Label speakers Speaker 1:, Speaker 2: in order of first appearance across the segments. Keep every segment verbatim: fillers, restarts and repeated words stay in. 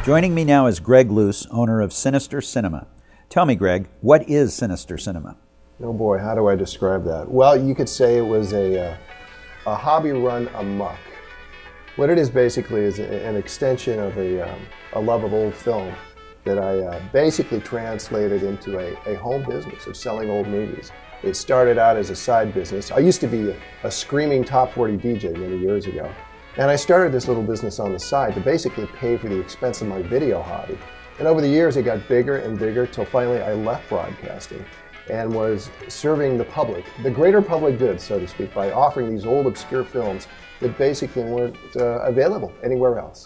Speaker 1: Joining me now is Greg Luce, owner of Sinister Cinema. Tell me, Greg, what is Sinister Cinema?
Speaker 2: Oh boy, how do I describe that? Well, you could say it was a, uh, a hobby run amok. What it is basically is a, an extension of a, um, a love of old film that I uh, basically translated into a, a home business of selling old movies. It started out as a side business. I used to be a, a screaming top forty D J many years ago. And I started this little business on the side to basically pay for the expense of my video hobby. And over the years, it got bigger and bigger till finally I left broadcasting and was serving the public, the greater public good, so to speak, by offering these old obscure films that basically weren't uh, available anywhere else.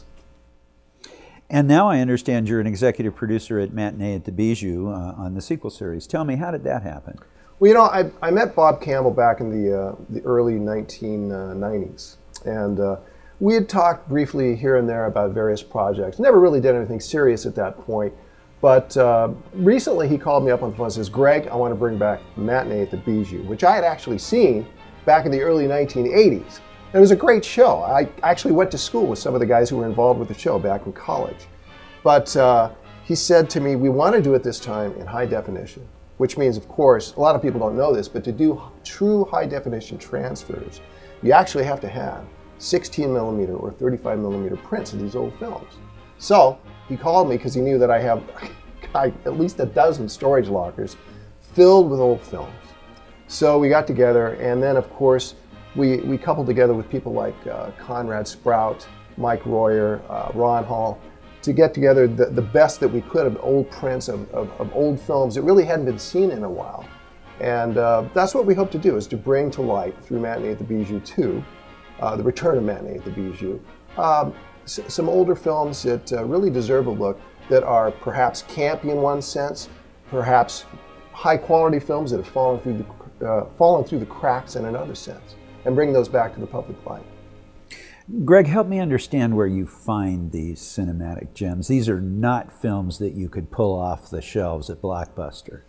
Speaker 1: And now I understand you're an executive producer at Matinee at the Bijou uh, on the sequel series. Tell me, how did that happen?
Speaker 2: Well, you know, I, I met Bob Campbell back in the, uh, the early nineteen nineties. And uh, we had talked briefly here and there about various projects. Never really did anything serious at that point. But uh, recently he called me up on the phone and says, Greg, I want to bring back Matinee at the Bijou, which I had actually seen back in the early nineteen eighties. And it was a great show. I actually went to school with some of the guys who were involved with the show back in college. But uh, he said to me, we want to do it this time in high definition, which means, of course, a lot of people don't know this, but to do true high definition transfers, you actually have to have sixteen millimeter or thirty-five millimeter prints of these old films. So he called me because he knew that I have at least a dozen storage lockers filled with old films. So we got together, and then of course we, we coupled together with people like uh, Conrad Sprout, Mike Royer, uh, Ron Hall, to get together the, the best that we could of old prints of, of, of old films that really hadn't been seen in a while. And uh, that's what we hope to do, is to bring to light through Matinee at the Bijou two, uh, the return of Matinee at the Bijou, um, s- some older films that uh, really deserve a look, that are perhaps campy in one sense, perhaps high quality films that have fallen through the, uh, fallen through the cracks in another sense, and bring those back to the public light.
Speaker 1: Greg, help me understand where you find these cinematic gems. These are not films that you could pull off the shelves at Blockbuster.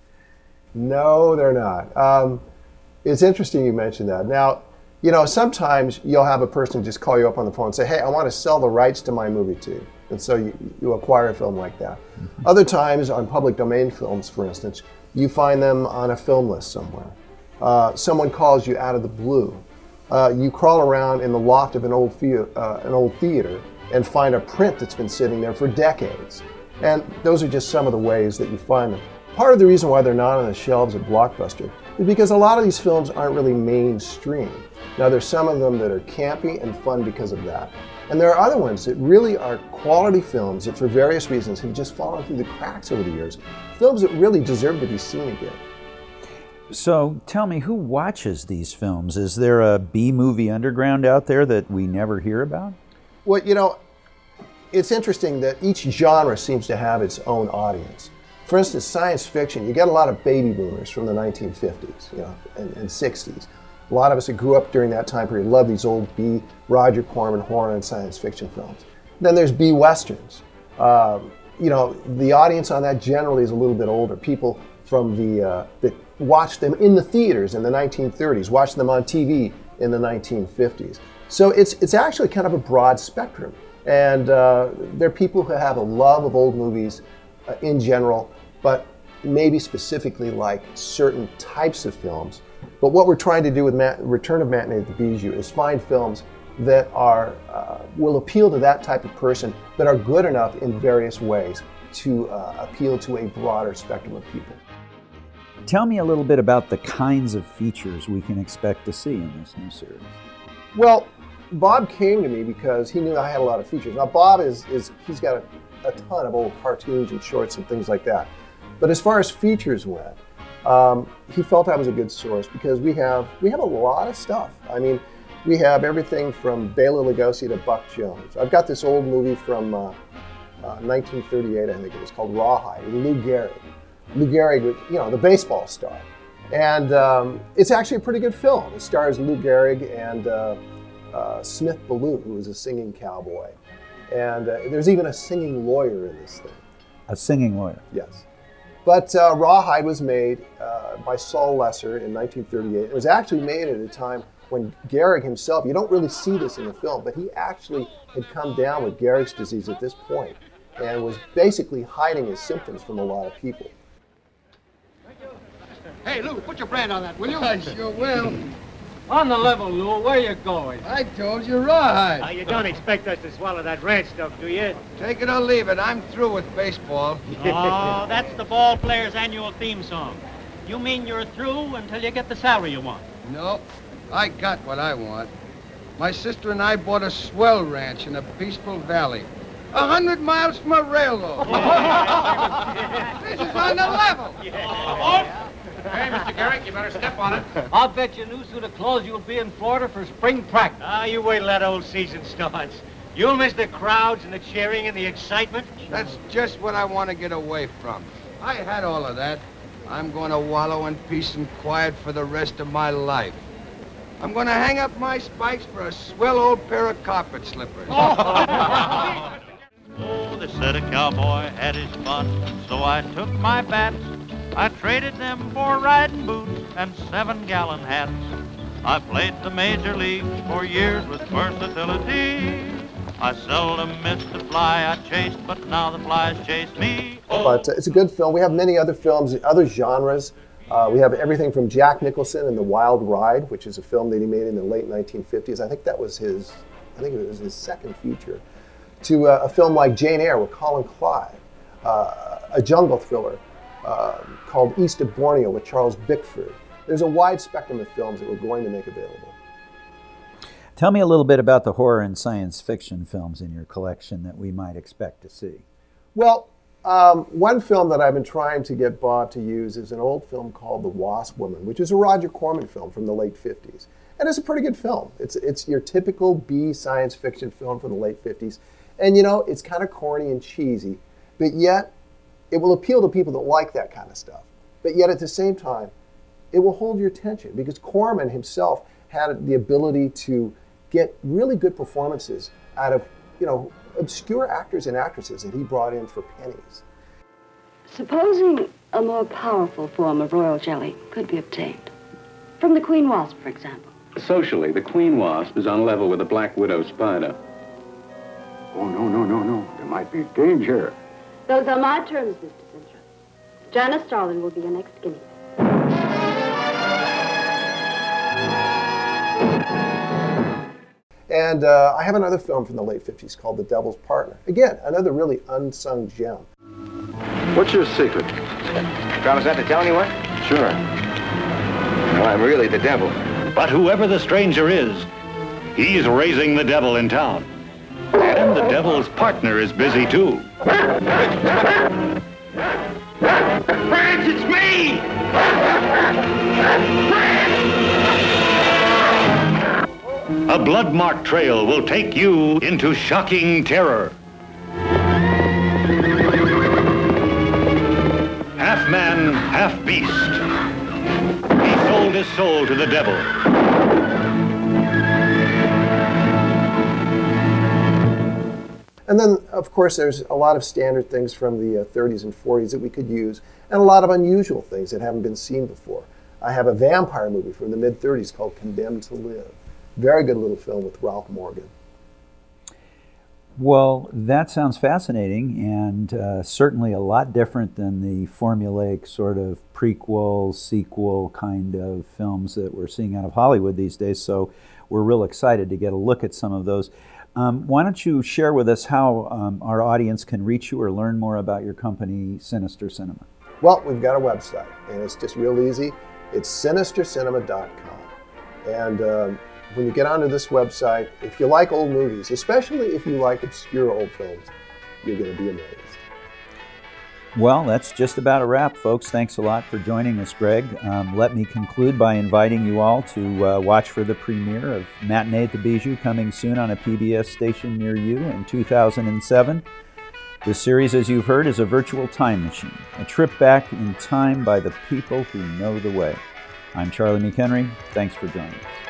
Speaker 2: No, they're not. Um, it's interesting you mentioned that. Now, you know, sometimes you'll have a person just call you up on the phone and say, hey, I want to sell the rights to my movie to you. And so you, you acquire a film like that. Mm-hmm. Other times on public domain films, for instance, you find them on a film list somewhere. Uh, someone calls you out of the blue. Uh, you crawl around in the loft of an old, the- uh, an old theater and find a print that's been sitting there for decades. And those are just some of the ways that you find them. Part of the reason why they're not on the shelves at Blockbuster is because a lot of these films aren't really mainstream. Now, there's some of them that are campy and fun because of that. And there are other ones that really are quality films that for various reasons have just fallen through the cracks over the years. Films that really deserve to be seen again.
Speaker 1: So tell me, who watches these films? Is there a B-movie underground out there that we never hear about?
Speaker 2: Well, you know, it's interesting that each genre seems to have its own audience. For instance, science fiction, you get a lot of baby boomers from the nineteen fifties, you know, and, and sixties. A lot of us that grew up during that time period love these old B, Roger Corman horror and science fiction films. Then there's B westerns. Um, you know, the audience on that generally is a little bit older. People from the uh, that watched them in the theaters in the nineteen thirties, watched them on T V in the nineteen fifties. So it's it's actually kind of a broad spectrum. And uh, there are people who have a love of old movies uh, in general, but maybe specifically like certain types of films. But what we're trying to do with Mat- Return of Matinee at the Bijou is find films that are uh, will appeal to that type of person, but are good enough in various ways to uh, appeal to a broader spectrum of people.
Speaker 1: Tell me a little bit about the kinds of features we can expect to see in this new series.
Speaker 2: Well, Bob came to me because he knew I had a lot of features. Now, Bob is, is he's got a, a ton of old cartoons and shorts and things like that. But as far as features went, um, he felt I was a good source because we have we have a lot of stuff. I mean, we have everything from Bela Lugosi to Buck Jones. I've got this old movie from uh, uh, nineteen thirty-eight, I think it was, called Rawhide, with Lou Gehrig. Lou Gehrig, you know, the baseball star. And um, it's actually a pretty good film. It stars Lou Gehrig and uh, uh, Smith Balloon, who was a singing cowboy. And uh, there's even a singing lawyer in this thing.
Speaker 1: A singing lawyer?
Speaker 2: Yes. But uh, Rawhide was made uh, by Saul Lesser in nineteen thirty-eight. It was actually made at a time when Gehrig himself, you don't really see this in the film, but he actually had come down with Gehrig's disease at this point. and was basically hiding his symptoms from a lot of people.
Speaker 3: Hey, Lou, put your brand on that, will you?
Speaker 4: I sure will.
Speaker 3: On the level, Lou. Where you going?
Speaker 4: I told you, rawhide.
Speaker 5: Now, you don't expect us to swallow that ranch stuff, do you?
Speaker 4: Take it or leave it. I'm through with baseball.
Speaker 5: Oh, that's the ball player's annual theme song. You mean you're through until you get the salary you want?
Speaker 4: No, I got what I want. My sister and I bought a swell ranch in a peaceful valley, a hundred miles from a railroad. This is on the level.
Speaker 5: Yeah.
Speaker 3: Hey, Mister Garrick, you better step on it.
Speaker 6: I'll bet you new suit of clothes you'll be in Florida for spring practice.
Speaker 5: Ah, you wait till that old season starts. You'll miss the crowds and the cheering and the excitement.
Speaker 4: That's just what I want to get away from. I had all of that. I'm going to wallow in peace and quiet for the rest of my life. I'm going to hang up my spikes for a swell old pair of carpet slippers.
Speaker 5: Oh, they said a cowboy had his fun, so I took my bats. I traded them for riding boots and seven-gallon hats. I played the major leagues for years with versatility. I seldom missed a fly I chased, but now the flies chase me.
Speaker 2: But uh, it's a good film. We have many other films, other genres. Uh, we have everything from Jack Nicholson and The Wild Ride, which is a film that he made in the late nineteen fifties. I think that was his, I think it was his second feature. To uh, a film like Jane Eyre with Colin Clive, uh, a jungle thriller uh, called East of Borneo with Charles Bickford. There's a wide spectrum of films that we're going to make available.
Speaker 1: Tell me a little bit about the horror and science fiction films in your collection that we might expect to see.
Speaker 2: Well, um, one film that I've been trying to get Bob to use is an old film called The Wasp Woman, which is a Roger Corman film from the late fifties. And it's a pretty good film. It's, it's your typical B science fiction film from the late fifties. And you know, it's kind of corny and cheesy, but yet it will appeal to people that like that kind of stuff. But yet at the same time, it will hold your attention because Corman himself had the ability to get really good performances out of, you know, obscure actors and actresses that he brought in for pennies.
Speaker 7: Supposing a more powerful form of royal jelly could be obtained, from the queen wasp, for example.
Speaker 8: Socially, the queen wasp is on level with the black widow spider.
Speaker 9: Oh, no, no, no, no. There might be danger.
Speaker 7: Those are my terms, Mister Sintra. Janice Starlin will be your next guinea.
Speaker 2: And uh, I have another film from the late fifties called The Devil's Partner. Again, another really unsung gem.
Speaker 9: What's your secret?
Speaker 10: Promise not to tell anyone?
Speaker 9: Sure.
Speaker 10: No, I'm really the devil.
Speaker 11: But whoever the stranger is, he's raising the devil in town. And the devil's partner is busy too.
Speaker 10: France, it's me!
Speaker 11: A blood-marked trail will take you into shocking terror. Half man, half beast. He sold his soul to the devil.
Speaker 2: And then, of course, there's a lot of standard things from the uh, thirties and forties that we could use, and a lot of unusual things that haven't been seen before. I have a vampire movie from the mid thirties called Condemned to Live. Very good little film with Ralph Morgan.
Speaker 1: Well, that sounds fascinating, and uh, certainly a lot different than the formulaic sort of prequel, sequel kind of films that we're seeing out of Hollywood these days. So we're real excited to get a look at some of those. Um, why don't you share with us how um, our audience can reach you or learn more about your company, Sinister Cinema?
Speaker 2: Well, we've got a website, and it's just real easy. It's sinister cinema dot com. And um, when you get onto this website, if you like old movies, especially if you like obscure old films, you're going to be amazed.
Speaker 1: Well, that's just about a wrap, folks. Thanks a lot for joining us, Greg. Um, let me conclude by inviting you all to uh, watch for the premiere of Matinee at the Bijou, coming soon on a P B S station near you in two thousand seven. This series, as you've heard, is a virtual time machine, a trip back in time by the people who know the way. I'm Charlie McHenry. Thanks for joining us.